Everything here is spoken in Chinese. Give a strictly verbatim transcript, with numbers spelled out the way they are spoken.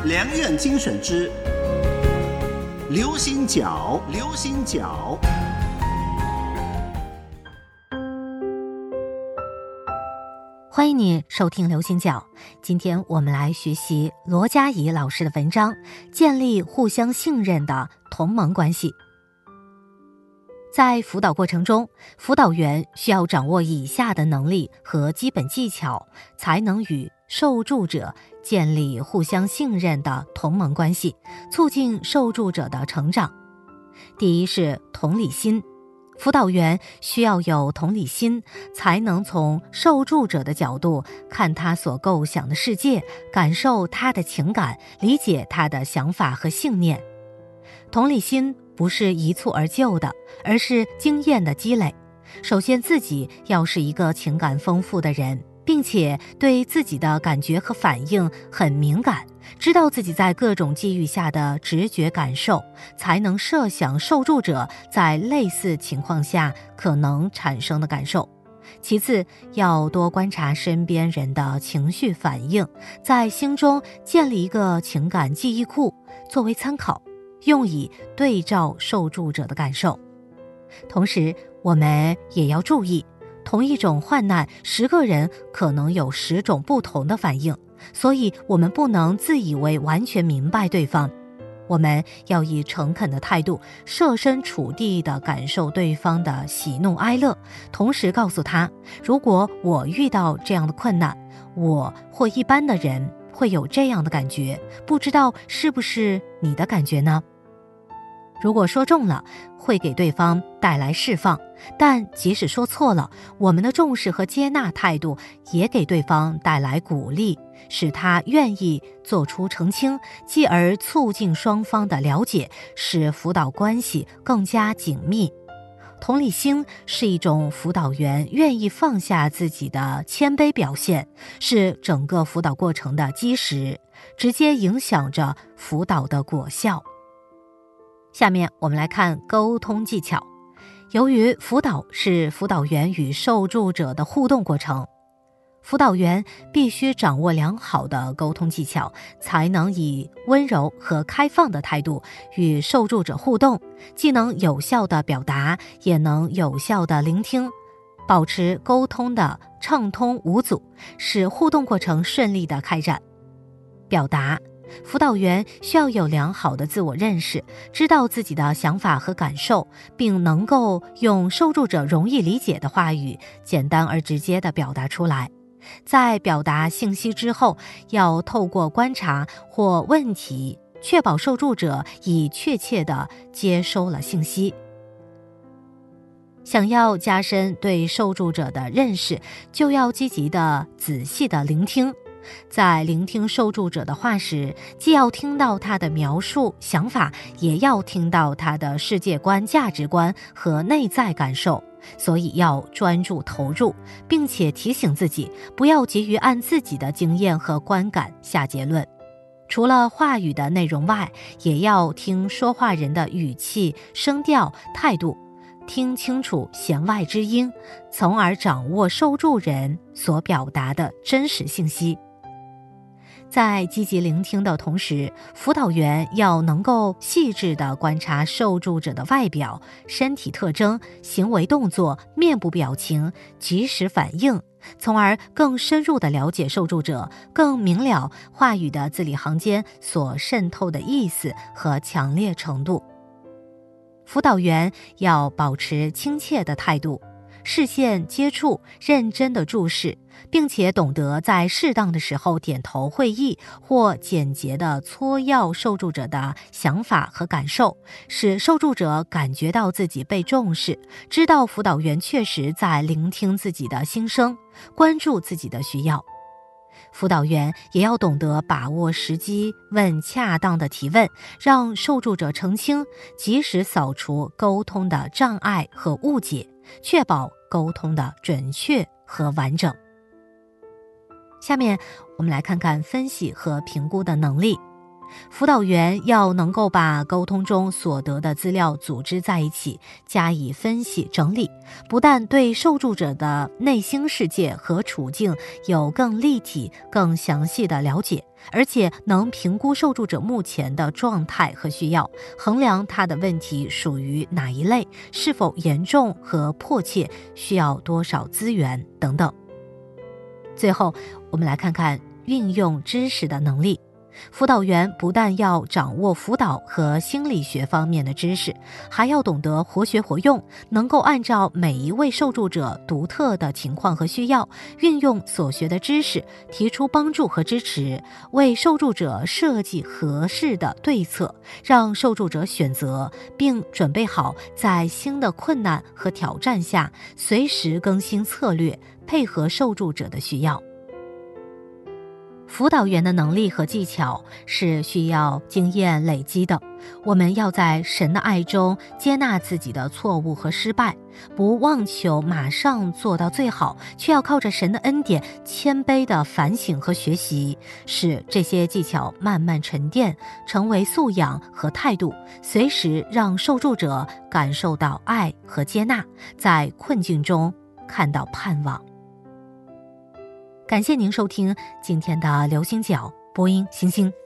良苑精选之流行角，流行角。 欢迎你收听流行角，今天我们来学习罗佳怡老师的文章，建立互相信任的同盟关系。在辅导过程中，辅导员需要掌握以下的能力和基本技巧，才能与受助者建立互相信任的同盟关系，促进受助者的成长。第一是同理心，辅导员需要有同理心，才能从受助者的角度看他所构想的世界，感受他的情感，理解他的想法和信念。同理心不是一蹴而就的，而是经验的积累。首先自己要是一个情感丰富的人，并且对自己的感觉和反应很敏感，知道自己在各种机遇下的直觉感受，才能设想受助者在类似情况下可能产生的感受。其次，要多观察身边人的情绪反应，在心中建立一个情感记忆库，作为参考，用以对照受助者的感受。同时，我们也要注意，同一种患难，十个人可能有十种不同的反应，所以我们不能自以为完全明白对方。我们要以诚恳的态度，设身处地地感受对方的喜怒哀乐，同时告诉他，如果我遇到这样的困难，我或一般的人会有这样的感觉，不知道是不是你的感觉呢？如果说中了，会给对方带来释放，但即使说错了，我们的重视和接纳态度也给对方带来鼓励，使他愿意做出澄清，继而促进双方的了解，使辅导关系更加紧密。同理心是一种辅导员愿意放下自己的谦卑表现，是整个辅导过程的基石，直接影响着辅导的果效。下面我们来看沟通技巧。由于辅导是辅导员与受助者的互动过程，辅导员必须掌握良好的沟通技巧，才能以温柔和开放的态度与受助者互动，既能有效地表达，也能有效地聆听，保持沟通的畅通无阻，使互动过程顺利地开展。表达，辅导员需要有良好的自我认识，知道自己的想法和感受，并能够用受助者容易理解的话语，简单而直接地表达出来。在表达信息之后，要透过观察或问题，确保受助者已确切地接收了信息。想要加深对受助者的认识，就要积极地、仔细地聆听。在聆听受助者的话时，既要听到他的描述、想法，也要听到他的世界观、价值观和内在感受，所以要专注投入，并且提醒自己，不要急于按自己的经验和观感下结论。除了话语的内容外，也要听说话人的语气、声调、态度，听清楚弦外之音，从而掌握受助人所表达的真实信息。在积极聆听的同时，辅导员要能够细致地观察受助者的外表、身体特征、行为动作、面部表情，及时反应，从而更深入地了解受助者，更明了话语的字里行间所渗透的意思和强烈程度。辅导员要保持亲切的态度，视线接触，认真的注视，并且懂得在适当的时候点头会意或简洁地撮要受助者的想法和感受，使受助者感觉到自己被重视，知道辅导员确实在聆听自己的心声，关注自己的需要。辅导员也要懂得把握时机，问恰当的提问，让受助者澄清，及时扫除沟通的障碍和误解，确保沟通的准确和完整。下面我们来看看分析和评估的能力。 辅导员要能够把沟通中所得的资料组织在一起，加以分析整理，不但对受助者的内心世界和处境有更立体、更详细的了解，而且能评估受助者目前的状态和需要，衡量他的问题属于哪一类，是否严重和迫切，需要多少资源等等。最后，我们来看看运用知识的能力。辅导员不但要掌握辅导和心理学方面的知识，还要懂得活学活用，能够按照每一位受助者独特的情况和需要，运用所学的知识，提出帮助和支持，为受助者设计合适的对策，让受助者选择，并准备好在新的困难和挑战下随时更新策略，配合受助者的需要。辅导员的能力和技巧是需要经验累积的，我们要在神的爱中接纳自己的错误和失败，不妄求马上做到最好，却要靠着神的恩典谦卑的反省和学习，使这些技巧慢慢沉淀，成为素养和态度，随时让受助者感受到爱和接纳，在困境中看到盼望。感谢您收听今天的流星角播音星星。